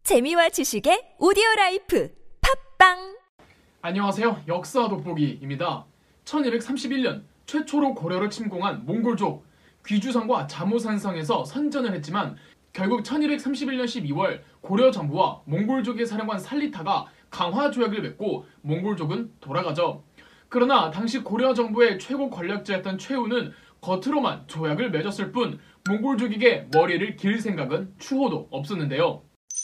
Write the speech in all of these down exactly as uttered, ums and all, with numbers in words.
재미와 지식의 오디오라이프 팝빵. 안녕하세요. 역사 돋보기입니다. 천이백삼십일 년 최초로 고려를 침공한 몽골족 귀주성과 자모산성에서 선전을 했지만 결국 천이백삼십일 년 십이월 고려 정부와 몽골족의 사령관 살리타가 강화 조약을 맺고 몽골족은 돌아가죠. 그러나 당시 고려 정부의 최고 권력자였던 최후는 겉으로만 조약을 맺었을 뿐 몽골족에게 머리를 길 생각은 추호도 없었는데요.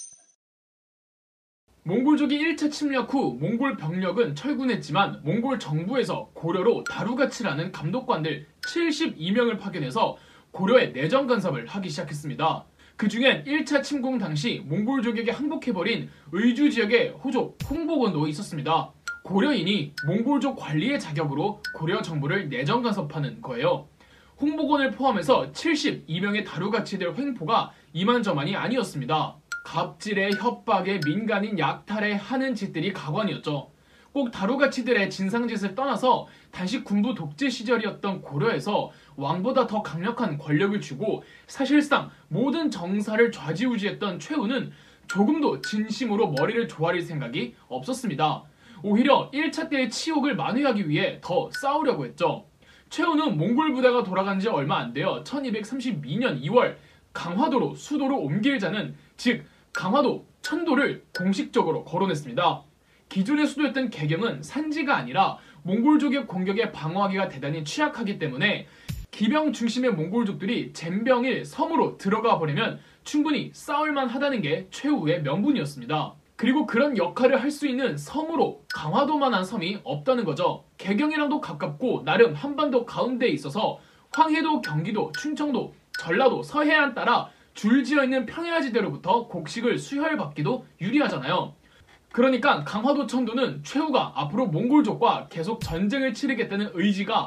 몽골족이 일 차 침략 후 몽골 병력은 철군했지만 몽골 정부에서 고려로 다루가치라는 감독관들 칠십이 명을 파견해서 고려의 내정 간섭을 하기 시작했습니다. 그 중엔 일 차 침공 당시 몽골족에게 항복해버린 의주 지역의 호족 홍복원도 있었습니다. 고려인이 몽골족 관리의 자격으로 고려 정부를 내정 간섭하는 거예요. 홍복원을 포함해서 칠십이 명의 다루가치들 횡포가 이만저만이 아니었습니다. 갑질에 협박에 민간인 약탈에 하는 짓들이 가관이었죠. 꼭 다루가치들의 진상짓을 떠나서 당시 군부 독재 시절이었던 고려에서 왕보다 더 강력한 권력을 주고 사실상 모든 정사를 좌지우지했던 최후는 조금도 진심으로 머리를 조아릴 생각이 없었습니다. 오히려 일 차 때의 치욕을 만회하기 위해 더 싸우려고 했죠. 최후는 몽골 부대가 돌아간 지 얼마 안 되어 천이백삼십이 년 이월 강화도로 수도를 옮길자는 즉 강화도, 천도를 공식적으로 거론했습니다. 기존의 수도였던 개경은 산지가 아니라 몽골족의 공격에 방어하기가 대단히 취약하기 때문에 기병 중심의 몽골족들이 잼병일 섬으로 들어가 버리면 충분히 싸울만 하다는 게 최후의 명분이었습니다. 그리고 그런 역할을 할 수 있는 섬으로 강화도만한 섬이 없다는 거죠. 개경이랑도 가깝고 나름 한반도 가운데에 있어서 황해도, 경기도, 충청도, 전라도, 서해안 따라 줄지어있는 평야지대로부터 곡식을 수혈받기도 유리하잖아요. 그러니까 강화도 천도는 최후가 앞으로 몽골족과 계속 전쟁을 치르겠다는 의지가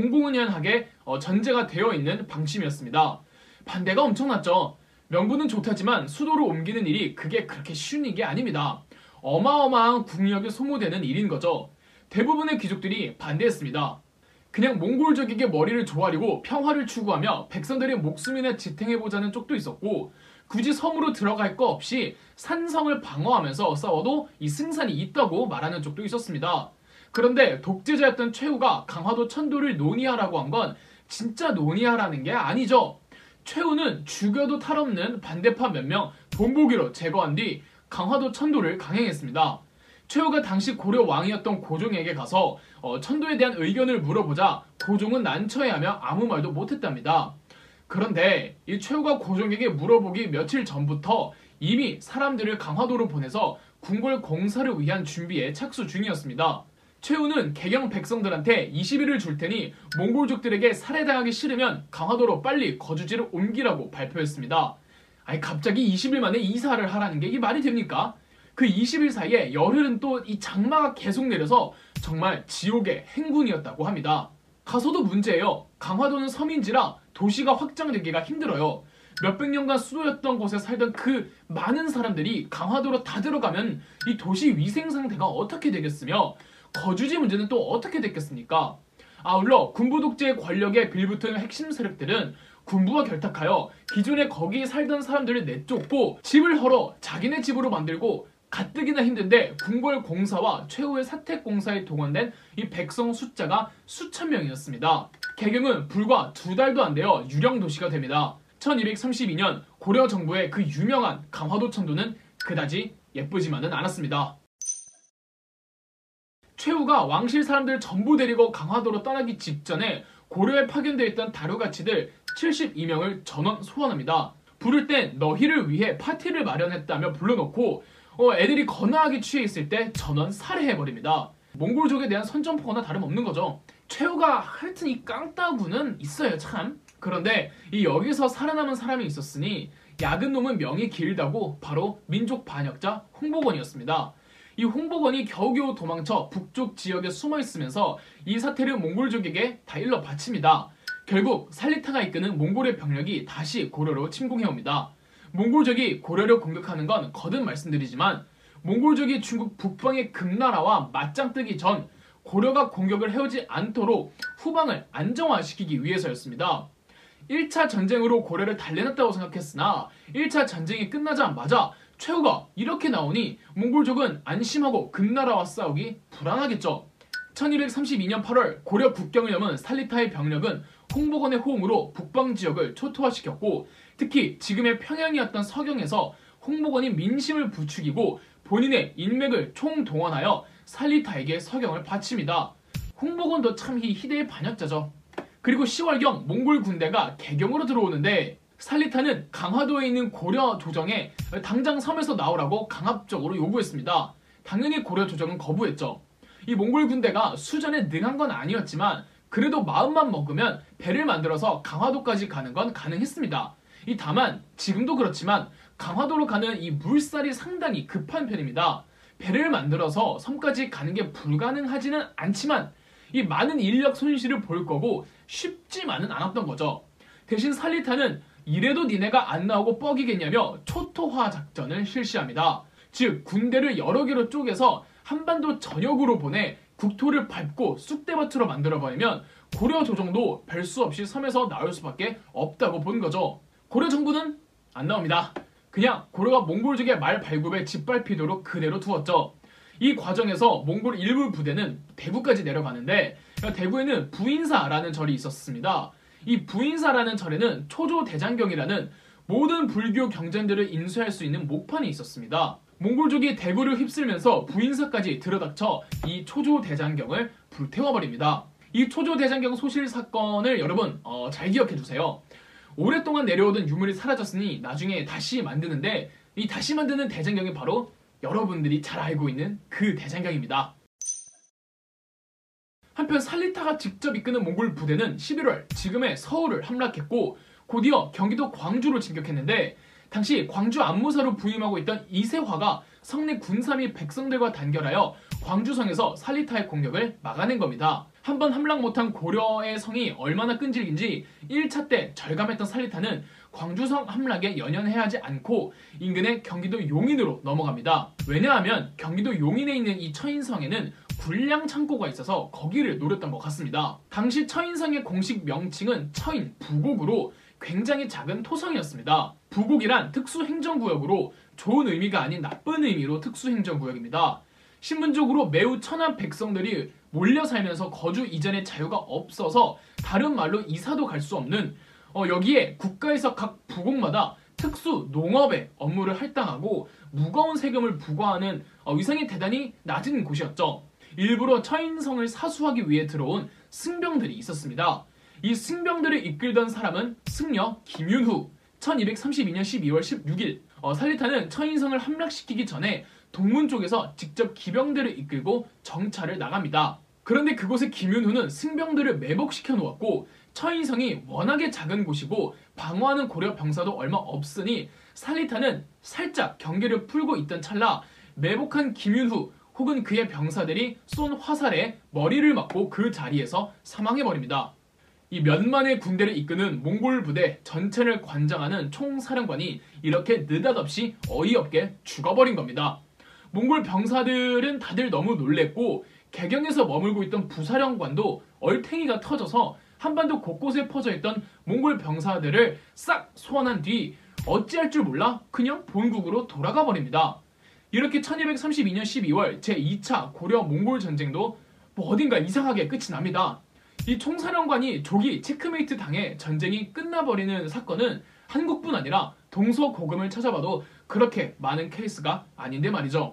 공공연하게 전제가 되어 있는 방침이었습니다. 반대가 엄청났죠. 명분은 좋다지만 수도로 옮기는 일이 그게 그렇게 쉬운 일이 아닙니다. 어마어마한 국력이 소모되는 일인 거죠. 대부분의 귀족들이 반대했습니다. 그냥 몽골족에게 머리를 조아리고 평화를 추구하며 백성들의 목숨이나 지탱해보자는 쪽도 있었고 굳이 섬으로 들어갈 거 없이 산성을 방어하면서 싸워도 이 승산이 있다고 말하는 쪽도 있었습니다. 그런데 독재자였던 최후가 강화도 천도를 논의하라고 한 건 진짜 논의하라는 게 아니죠. 최후는 죽여도 탈없는 반대파 몇 명 본보기로 제거한 뒤 강화도 천도를 강행했습니다. 최후가 당시 고려 왕이었던 고종에게 가서 어, 천도에 대한 의견을 물어보자 고종은 난처해하며 아무 말도 못했답니다. 그런데 이 최후가 고종에게 물어보기 며칠 전부터 이미 사람들을 강화도로 보내서 궁궐 공사를 위한 준비에 착수 중이었습니다. 최후는 개경 백성들한테 이십 일을 줄 테니 몽골족들에게 살해당하기 싫으면 강화도로 빨리 거주지를 옮기라고 발표했습니다. 아니 갑자기 이십 일 만에 이사를 하라는 게 이게 말이 됩니까? 그 이십 일 사이에 열흘은 또 이 장마가 계속 내려서 정말 지옥의 행군이었다고 합니다. 가서도 문제예요. 강화도는 섬인지라 도시가 확장되기가 힘들어요. 몇백 년간 수도였던 곳에 살던 그 많은 사람들이 강화도로 다 들어가면 이 도시 위생 상태가 어떻게 되겠으며 거주지 문제는 또 어떻게 됐겠습니까? 아울러 군부 독재의 권력에 빌붙은 핵심 세력들은 군부와 결탁하여 기존에 거기 살던 사람들을 내쫓고 집을 헐어 자기네 집으로 만들고 가뜩이나 힘든데 궁궐 공사와 최후의 사택 공사에 동원된 이 백성 숫자가 수천 명이었습니다. 개경은 불과 두 달도 안 되어 유령 도시가 됩니다. 천이백삼십이 년 고려 정부의 그 유명한 강화도 천도는 그다지 예쁘지만은 않았습니다. 최후가 왕실 사람들 전부 데리고 강화도로 떠나기 직전에 고려에 파견되어 있던 다루가치들 칠십이 명을 전원 소환합니다. 부를 땐 너희를 위해 파티를 마련했다며 불러놓고 어, 애들이 거나하게 취해 있을 때 전원 살해해버립니다. 몽골족에 대한 선전포고나 다름없는 거죠. 최후가 하여튼 이 깡따구는 있어요 참. 그런데 이 여기서 살아남은 사람이 있었으니 야근 놈은 명이 길다고 바로 민족 반역자 홍복원이었습니다. 이 홍복원이 겨우겨우 도망쳐 북쪽 지역에 숨어있으면서 이 사태를 몽골족에게 다 일러 바칩니다. 결국 살리타가 이끄는 몽골의 병력이 다시 고려로 침공해옵니다. 몽골족이 고려를 공격하는 건 거듭 말씀드리지만 몽골족이 중국 북방의 금나라와 맞짱 뜨기 전 고려가 공격을 해오지 않도록 후방을 안정화시키기 위해서였습니다. 일 차 전쟁으로 고려를 달래놨다고 생각했으나 일 차 전쟁이 끝나자마자 최후가 이렇게 나오니 몽골족은 안심하고 금나라와 싸우기 불안하겠죠. 천이백삼십이 년 팔월 고려 국경을 넘은 살리타의 병력은 홍보건의 호응으로 북방 지역을 초토화시켰고, 특히 지금의 평양이었던 서경에서 홍보건이 민심을 부추기고 본인의 인맥을 총동원하여 살리타에게 서경을 바칩니다. 홍보건도 참 이 희대의 반역자죠. 그리고 시월경 몽골 군대가 개경으로 들어오는데 살리타는 강화도에 있는 고려 조정에 당장 섬에서 나오라고 강압적으로 요구했습니다. 당연히 고려 조정은 거부했죠. 이 몽골 군대가 수전에 능한 건 아니었지만 그래도 마음만 먹으면 배를 만들어서 강화도까지 가는 건 가능했습니다. 이 다만 지금도 그렇지만 강화도로 가는 이 물살이 상당히 급한 편입니다. 배를 만들어서 섬까지 가는 게 불가능하지는 않지만 이 많은 인력 손실을 볼 거고 쉽지만은 않았던 거죠. 대신 살리타는 이래도 니네가 안 나오고 뻑이겠냐며 초토화 작전을 실시합니다. 즉 군대를 여러 개로 쪼개서 한반도 전역으로 보내 국토를 밟고 쑥대밭으로 만들어버리면 고려 조정도 별 수 없이 섬에서 나올 수밖에 없다고 본 거죠. 고려 정부는 안 나옵니다. 그냥 고려가 몽골족의 말 발굽에 짓밟히도록 그대로 두었죠. 이 과정에서 몽골 일부 부대는 대구까지 내려가는데 대구에는 부인사라는 절이 있었습니다. 이 부인사라는 절에는 초조 대장경이라는 모든 불교 경전들을 인수할 수 있는 목판이 있었습니다. 몽골족이 대구를 휩쓸면서 부인사까지 들어닥쳐 이 초조 대장경을 불태워버립니다. 이 초조 대장경 소실 사건을 여러분 어, 잘 기억해두세요. 오랫동안 내려오던 유물이 사라졌으니 나중에 다시 만드는데 이 다시 만드는 대장경이 바로 여러분들이 잘 알고 있는 그 대장경입니다. 한편 살리타가 직접 이끄는 몽골 부대는 십일월 지금의 서울을 함락했고 곧이어 경기도 광주로 진격했는데 당시 광주 안무사로 부임하고 있던 이세화가 성내 군사 및 백성들과 단결하여 광주성에서 살리타의 공격을 막아낸 겁니다. 한번 함락 못한 고려의 성이 얼마나 끈질긴지 일 차 때 절감했던 살리타는 광주성 함락에 연연해야 하지 않고 인근의 경기도 용인으로 넘어갑니다. 왜냐하면 경기도 용인에 있는 이 처인성에는 군량 창고가 있어서 거기를 노렸던 것 같습니다. 당시 처인성의 공식 명칭은 처인 부곡으로 굉장히 작은 토성이었습니다. 부곡이란 특수행정구역으로 좋은 의미가 아닌 나쁜 의미로 특수행정구역입니다. 신분적으로 매우 천한 백성들이 몰려 살면서 거주 이전의 자유가 없어서 다른 말로 이사도 갈 수 없는 어, 여기에 국가에서 각 부곡마다 특수 농업의 업무를 할당하고 무거운 세금을 부과하는 어, 위상이 대단히 낮은 곳이었죠. 일부러 처인성을 사수하기 위해 들어온 승병들이 있었습니다. 이 승병들을 이끌던 사람은 승려 김윤후. 천이백삼십이 년 십이월 십육일 어, 살리타는 처인성을 함락시키기 전에 동문 쪽에서 직접 기병들을 이끌고 정찰을 나갑니다. 그런데 그곳에 김윤후는 승병들을 매복시켜 놓았고 처인성이 워낙에 작은 곳이고 방어하는 고려 병사도 얼마 없으니 살리타는 살짝 경계를 풀고 있던 찰나 매복한 김윤후 혹은 그의 병사들이 쏜 화살에 머리를 맞고 그 자리에서 사망해버립니다. 이 몇만의 군대를 이끄는 몽골 부대 전체를 관장하는 총사령관이 이렇게 느닷없이 어이없게 죽어버린 겁니다. 몽골 병사들은 다들 너무 놀랬고 개경에서 머물고 있던 부사령관도 얼탱이가 터져서 한반도 곳곳에 퍼져있던 몽골 병사들을 싹 소환한 뒤 어찌할 줄 몰라 그냥 본국으로 돌아가 버립니다. 이렇게 천이백삼십이 년 십이월 제이 차 고려 몽골 전쟁도 뭐 어딘가 이상하게 끝이 납니다. 이 총사령관이 조기 체크메이트 당해 전쟁이 끝나버리는 사건은 한국뿐 아니라 동서고금을 찾아봐도 그렇게 많은 케이스가 아닌데 말이죠.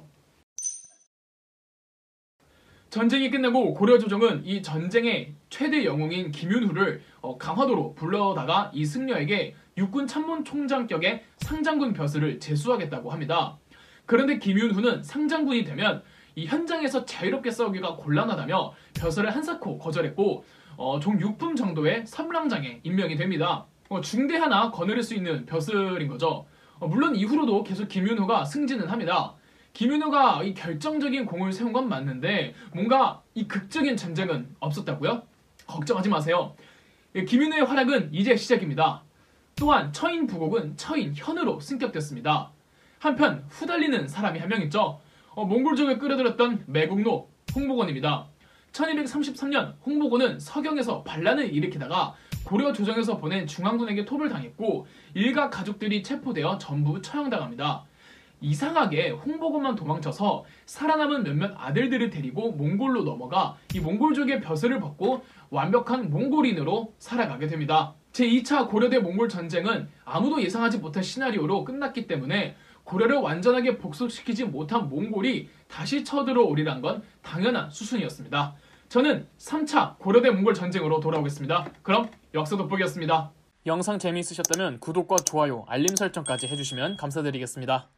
전쟁이 끝나고 고려 조정은 이 전쟁의 최대 영웅인 김윤후를 어, 강화도로 불러다가 이 승려에게 육군 참모총장격의 상장군 벼슬을 제수하겠다고 합니다. 그런데 김윤후는 상장군이 되면 이 현장에서 자유롭게 싸우기가 곤란하다며 벼슬을 한사코 거절했고 어, 종 육 품 정도의 삼랑장에 임명이 됩니다. 어, 중대 하나 거느릴 수 있는 벼슬인 거죠. 어, 물론 이후로도 계속 김윤후가 승진은 합니다. 김윤후가 이 결정적인 공을 세운 건 맞는데 뭔가 이 극적인 전쟁은 없었다고요? 걱정하지 마세요. 김윤후의 활약은 이제 시작입니다. 또한 처인 부곡은 처인 현으로 승격됐습니다. 한편 후달리는 사람이 한 명 있죠. 어, 몽골족을 끌어들였던 매국노 홍보건입니다. 천이백삼십삼 년 홍보건은 서경에서 반란을 일으키다가 고려 조정에서 보낸 중앙군에게 톱을 당했고 일가 가족들이 체포되어 전부 처형당합니다. 이상하게 홍보고만 도망쳐서 살아남은 몇몇 아들들을 데리고 몽골로 넘어가 이 몽골족의 벼슬을 벗고 완벽한 몽골인으로 살아가게 됩니다. 제이 차 고려대 몽골 전쟁은 아무도 예상하지 못한 시나리오로 끝났기 때문에 고려를 완전하게 복속시키지 못한 몽골이 다시 쳐들어오리란 건 당연한 수순이었습니다. 저는 삼 차 고려대 몽골 전쟁으로 돌아오겠습니다. 그럼 역사 돋보기였습니다. 영상 재미있으셨다면 구독과 좋아요, 알림 설정까지 해주시면 감사드리겠습니다.